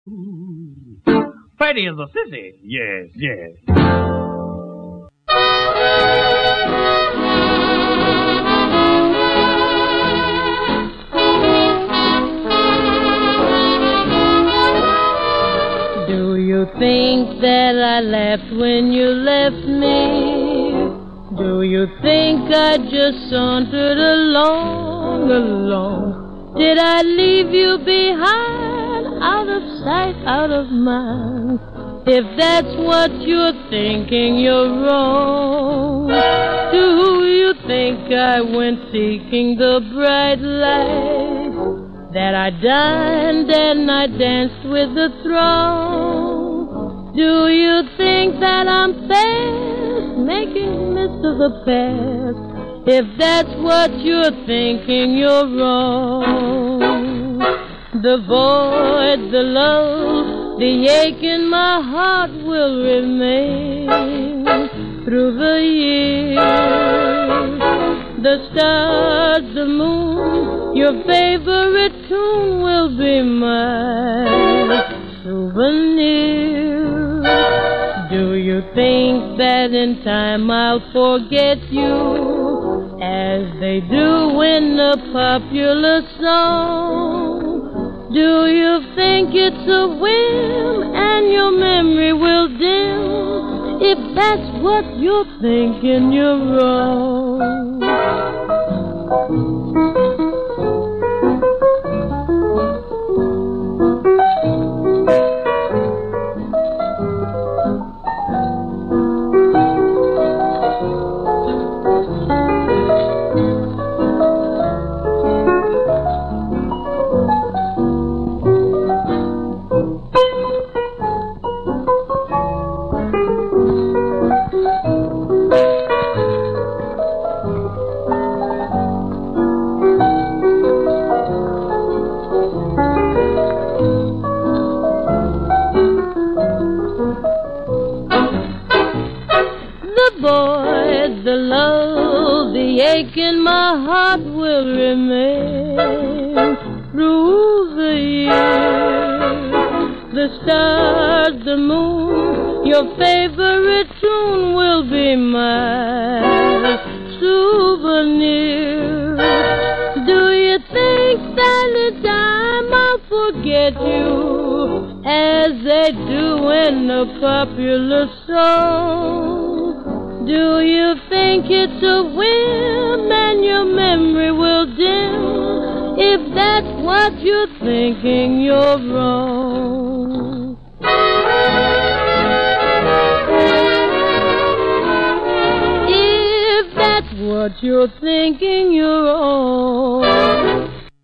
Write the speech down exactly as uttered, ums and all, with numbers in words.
Fatty is a sissy. Yes, yes. Do you think that I laughed when you left me? Do you think I just sauntered along, along? Did I leave you behind, out of sight, out of mind? If that's what you're thinking, you're wrong. Do you think I went seeking the bright light? That I dined and I danced with the throng? Do you think that I'm fast, making mist of the past? If that's what you're thinking, you're wrong. The void, the love, the ache in my heart will remain through the years. The stars, the moon, your favorite tune will be my souvenir. Do you think that in time I'll forget you, as they do in a popular song? Do you think it's a whim and your memory will dim? If that's what you're thinking, you're wrong. Boy, the love, the ache in my heart will remain through the years. The stars, the moon, your favorite tune will be my souvenir. Do you think that in time I'll forget you, as they do in a popular song? Do you think it's a whim and your memory will dim? If that's what you're thinking, you're wrong. If that's what you're thinking, you're wrong.